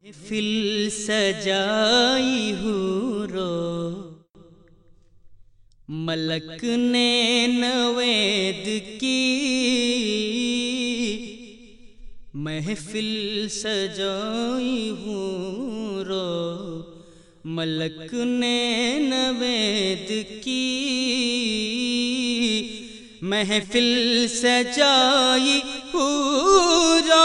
محفل سجائی حورو ملک نے نوید کی، محفل سجائی حورو ملک نے نوید کی، محفل سجائی حورو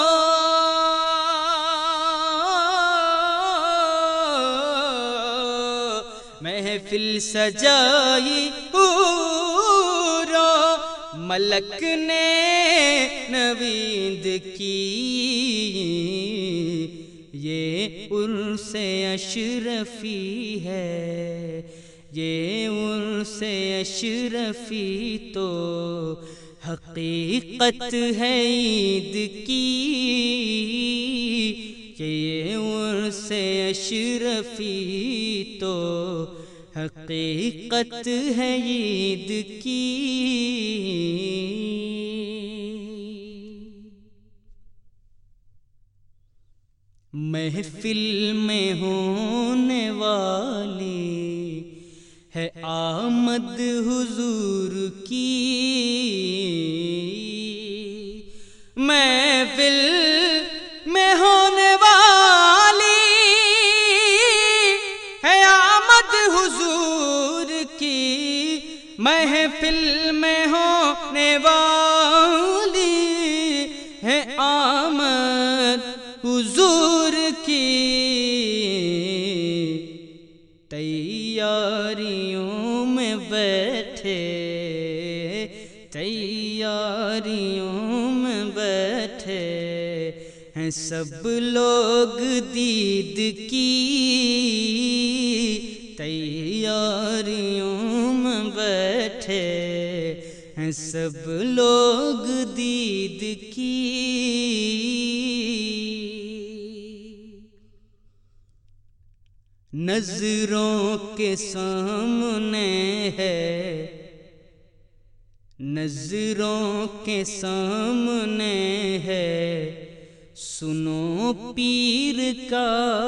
محفل سجائی حورو ملک نے نوید کی، یہ عرس اشرفی ہے، یہ عرس اشرفی تو حقیقت ہے عید کی، یہ عرس اشرفی تو حقیقت ہے عید کی۔ محفل میں ہونے والی ہے آمد حضور کی، محفل میں ہونے والی ہے آمد حضور کی، محفل میں ہونے والی ہے آمد حضور کی، تیاریوں میں بیٹھے، تیاریوں میں بیٹھے ہیں سب لوگ دید کی، تیاریوں میں بیٹھے ہیں سب لوگ دید کی۔ نظروں کے سامنے ہے، نظروں کے سامنے ہے، سنو پیر کا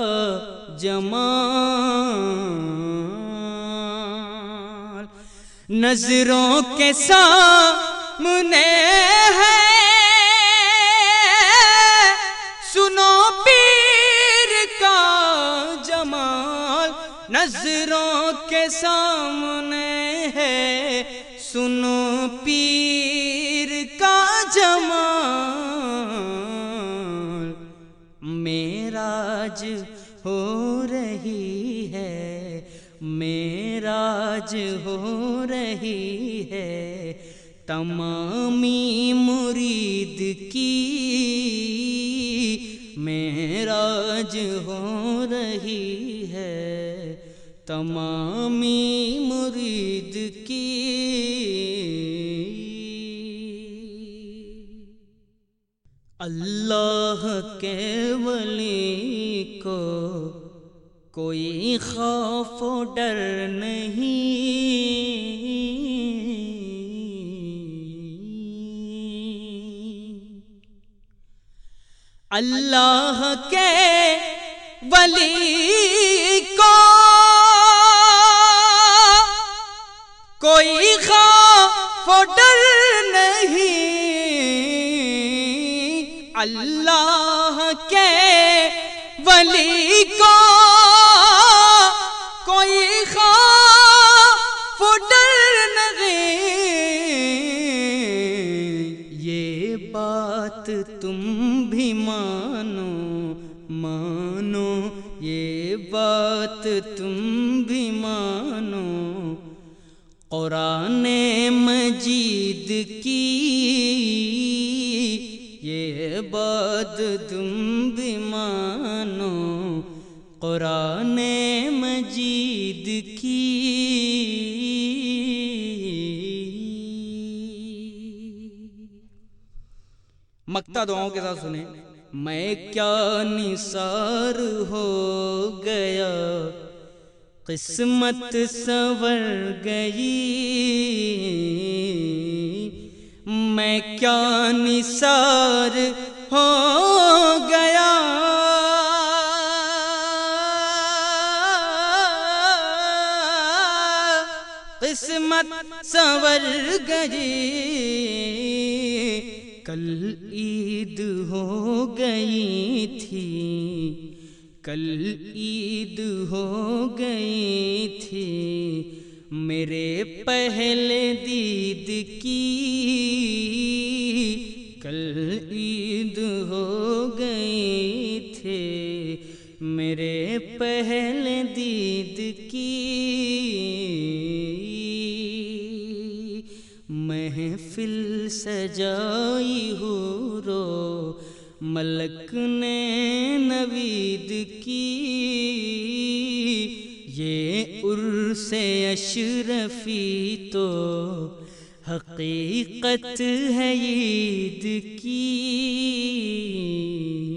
جمال، نظروں کے سامنے ہے، سنو پیر کا جمال، نظروں کے سامنے ہے، سنو پیر کا جمال، معراج ہو رہی ہے، معراج ہو رہی ہے تمامی مرید کی، معراج ہو رہی ہے تمامی مرید کی۔ اللہ کے ولی کو کوئی خوف و ڈر نہیں، اللہ کے ولی کو کوئی خوف و ڈر نہیں، اللہ کے ولی کو کوئی خوف و ڈر نہیں، یہ بات تم بھی مانو، مانو یہ بات تم بھی مانو، قرآن مجید کی، یہ بات تم بھی مانو، قرآن مجید کی۔ مقطع دعاؤں کے ساتھ سنیں۔ میں کیا نثار ہو گیا، قسمت سنور گئی، میں کیا نثار ہو گیا، قسمت سنور گئی، کل عید ہو گئی تھی، کل عید ہو گئی تھی، میرے پہلے دید کی کل عید ہو گئی تھی، میرے پہلے دید کی محفل سجائی حورو ملک نے نوید کی، یہ عرس اشرفی تو حقیقت ہے عید کی۔